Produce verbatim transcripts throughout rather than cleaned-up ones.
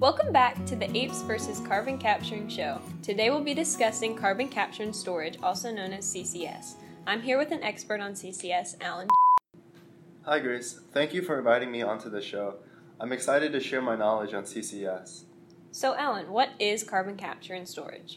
Welcome back to the Apes versus Carbon Capturing Show. Today we'll be discussing carbon capture and storage, also known as C C S. I'm here with an expert on C C S, Alan. Hi Grace, thank you for inviting me onto the show. I'm excited to share my knowledge on C C S. So Alan, what is carbon capture and storage?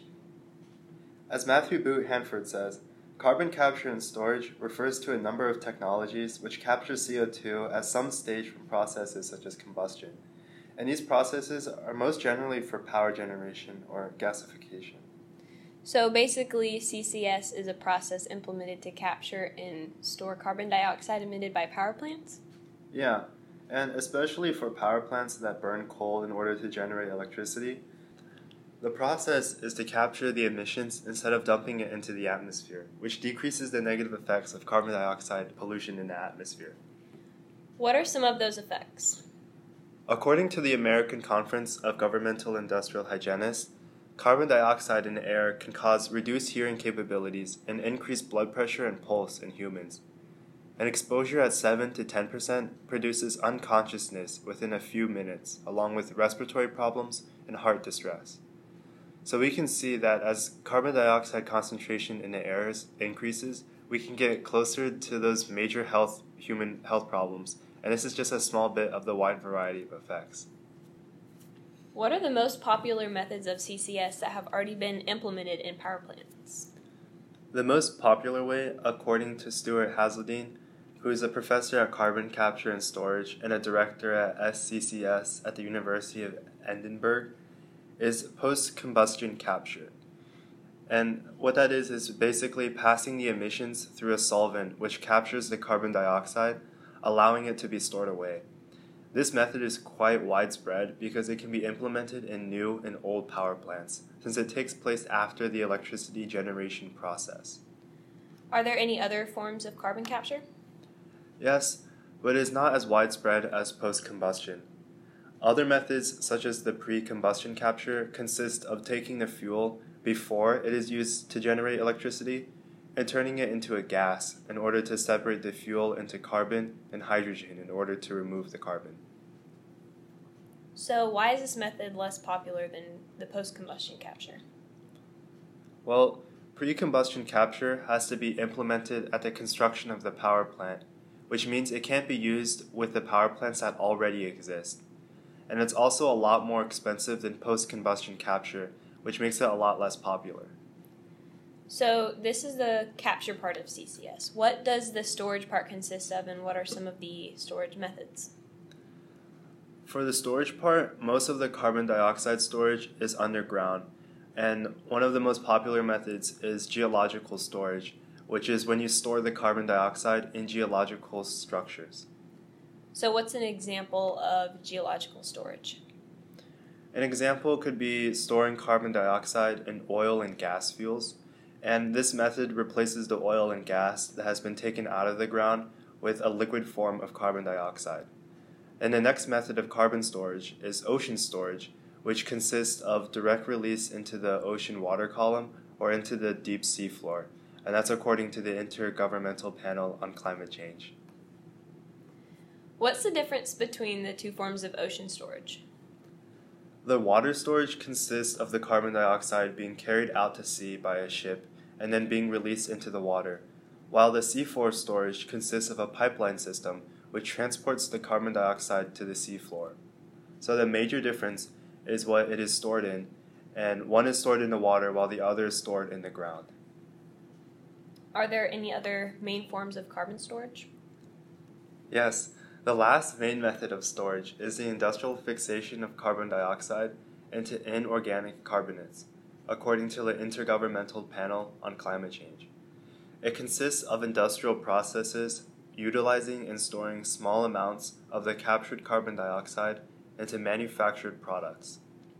As Matthew Boot Hanford says, carbon capture and storage refers to a number of technologies which capture C O two at some stage from processes such as combustion. And these processes are most generally for power generation or gasification. So basically, C C S is a process implemented to capture and store carbon dioxide emitted by power plants? Yeah, and especially for power plants that burn coal in order to generate electricity. The process is to capture the emissions instead of dumping it into the atmosphere, which decreases the negative effects of carbon dioxide pollution in the atmosphere. What are some of those effects? According to the American Conference of Governmental Industrial Hygienists, carbon dioxide in the air can cause reduced hearing capabilities and increased blood pressure and pulse in humans. An exposure at seven to ten percent produces unconsciousness within a few minutes, along with respiratory problems and heart distress. So we can see that as carbon dioxide concentration in the air increases, we can get closer to those major health, human health problems, and this is just a small bit of the wide variety of effects. What are the most popular methods of C C S that have already been implemented in power plants? The most popular way, according to Stuart Hazeldine, who is a professor at carbon capture and storage and a director at S C C S at the University of Edinburgh, is post-combustion capture. And what that is is basically passing the emissions through a solvent which captures the carbon dioxide, allowing it to be stored away. This method is quite widespread because it can be implemented in new and old power plants, since it takes place after the electricity generation process. Are there any other forms of carbon capture? Yes, but it is not as widespread as post-combustion. Other methods, such as the pre-combustion capture, consist of taking the fuel before it is used to generate electricity and turning it into a gas in order to separate the fuel into carbon and hydrogen in order to remove the carbon. So why is this method less popular than the post-combustion capture? Well, pre-combustion capture has to be implemented at the construction of the power plant, which means it can't be used with the power plants that already exist. And it's also a lot more expensive than post-combustion capture, which makes it a lot less popular. So this is the capture part of C C S. What does the storage part consist of, and what are some of the storage methods? For the storage part, most of the carbon dioxide storage is underground, and one of the most popular methods is geological storage, which is when you store the carbon dioxide in geological structures. So what's an example of geological storage? An example could be storing carbon dioxide in oil and gas fuels, and this method replaces the oil and gas that has been taken out of the ground with a liquid form of carbon dioxide. And the next method of carbon storage is ocean storage, which consists of direct release into the ocean water column or into the deep sea floor, and that's according to the Intergovernmental Panel on Climate Change. What's the difference between the two forms of ocean storage? The water storage consists of the carbon dioxide being carried out to sea by a ship and then being released into the water, while the seafloor storage consists of a pipeline system which transports the carbon dioxide to the seafloor. So the major difference is what it is stored in, and one is stored in the water while the other is stored in the ground. Are there any other main forms of carbon storage? Yes, the last main method of storage is the industrial fixation of carbon dioxide into inorganic carbonates, according to the Intergovernmental Panel on Climate Change. It consists of industrial processes utilizing and storing small amounts of the captured carbon dioxide into manufactured products.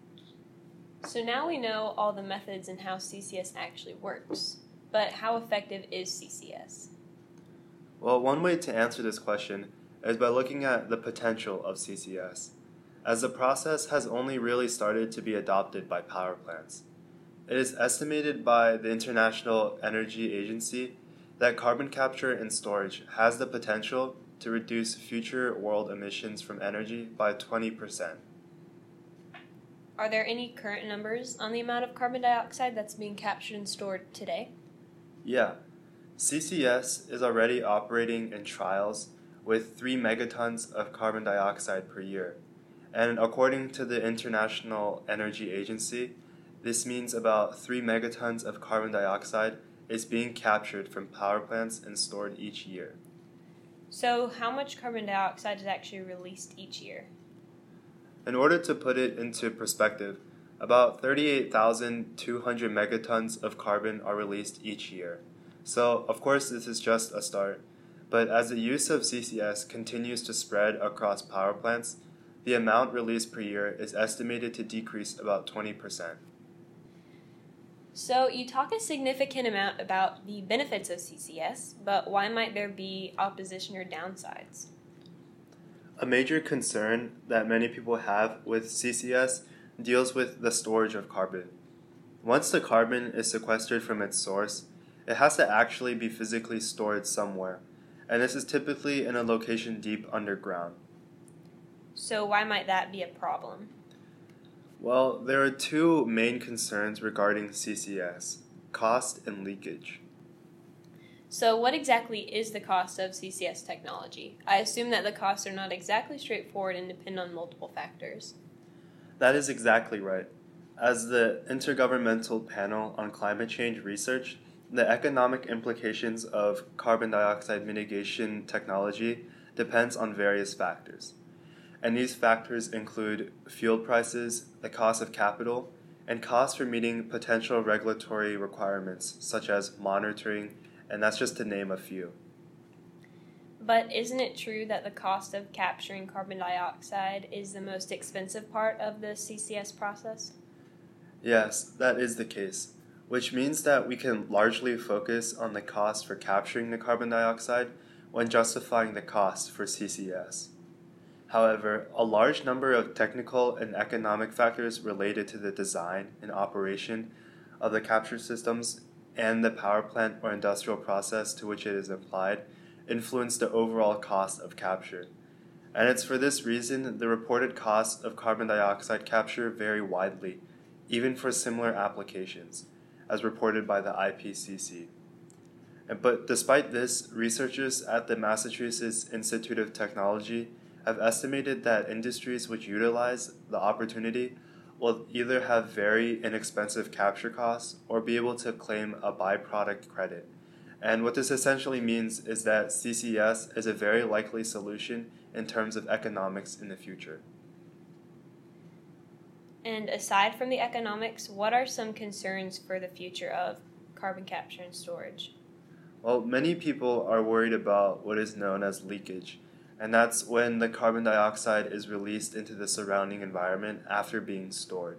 So now we know all the methods and how C C S actually works, but how effective is C C S? Well, one way to answer this question is by looking at the potential of C C S, as the process has only really started to be adopted by power plants. It is estimated by the International Energy Agency that carbon capture and storage has the potential to reduce future world emissions from energy by twenty percent. Are there any current numbers on the amount of carbon dioxide that's being captured and stored today? Yeah, C C S is already operating in trials with three megatons of carbon dioxide per year. And according to the International Energy Agency, this means about three megatons of carbon dioxide is being captured from power plants and stored each year. So how much carbon dioxide is actually released each year? In order to put it into perspective, about thirty-eight thousand two hundred megatons of carbon are released each year. So, of course, this is just a start. But as the use of C C S continues to spread across power plants, the amount released per year is estimated to decrease about twenty percent. So you talk a significant amount about the benefits of C C S, but why might there be opposition or downsides? A major concern that many people have with C C S deals with the storage of carbon. Once the carbon is sequestered from its source, it has to actually be physically stored somewhere, and this is typically in a location deep underground. So why might that be a problem? Well, there are two main concerns regarding C C S: cost and leakage. So what exactly is the cost of C C S technology? I assume that the costs are not exactly straightforward and depend on multiple factors. That is exactly right. As the Intergovernmental Panel on Climate Change Research, the economic implications of carbon dioxide mitigation technology depends on various factors. And these factors include fuel prices, the cost of capital, and costs for meeting potential regulatory requirements, such as monitoring, and that's just to name a few. But isn't it true that the cost of capturing carbon dioxide is the most expensive part of the C C S process? Yes, that is the case, which means that we can largely focus on the cost for capturing the carbon dioxide when justifying the cost for C C S. However, a large number of technical and economic factors related to the design and operation of the capture systems and the power plant or industrial process to which it is applied influence the overall cost of capture. And it's for this reason the reported costs of carbon dioxide capture vary widely, even for similar applications, as reported by the I P C C. But despite this, researchers at the Massachusetts Institute of Technology have estimated that industries which utilize the opportunity will either have very inexpensive capture costs or be able to claim a byproduct credit. And what this essentially means is that C C S is a very likely solution in terms of economics in the future. And aside from the economics, what are some concerns for the future of carbon capture and storage? Well, many people are worried about what is known as leakage, and that's when the carbon dioxide is released into the surrounding environment after being stored.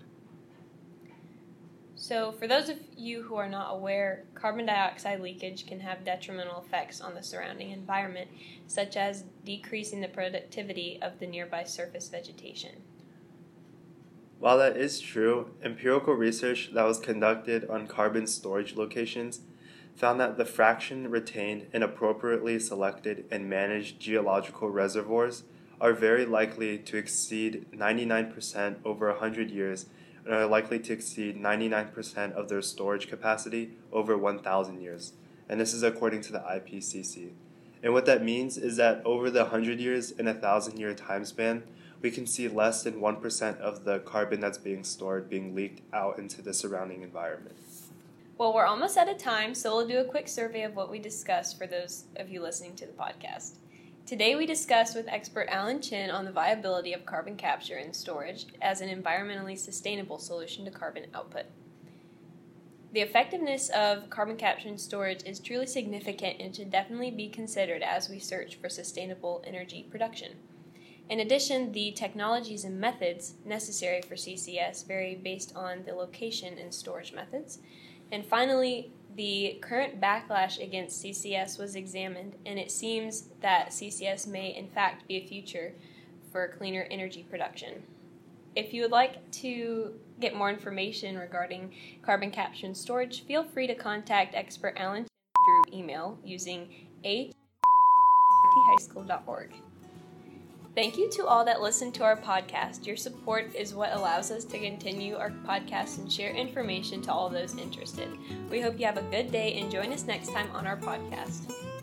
So, for those of you who are not aware, carbon dioxide leakage can have detrimental effects on the surrounding environment, such as decreasing the productivity of the nearby surface vegetation. While that is true, empirical research that was conducted on carbon storage locations found that the fraction retained in appropriately selected and managed geological reservoirs are very likely to exceed ninety-nine percent over one hundred years and are likely to exceed ninety-nine percent of their storage capacity over one thousand years. And this is according to the I P C C. And what that means is that over the one hundred years and one thousand year time span, we can see less than one percent of the carbon that's being stored being leaked out into the surrounding environment. Well, we're almost out of time, so we'll do a quick survey of what we discussed for those of you listening to the podcast. Today we discussed with expert Alan Chin on the viability of carbon capture and storage as an environmentally sustainable solution to carbon output. The effectiveness of carbon capture and storage is truly significant and should definitely be considered as we search for sustainable energy production. In addition, the technologies and methods necessary for C C S vary based on the location and storage methods. And finally, the current backlash against C C S was examined, and it seems that C C S may in fact be a future for cleaner energy production. If you would like to get more information regarding carbon capture and storage, feel free to contact expert Alan through email using h at high school dot org. Thank you to all that listen to our podcast. Your support is what allows us to continue our podcast and share information to all those interested. We hope you have a good day and join us next time on our podcast.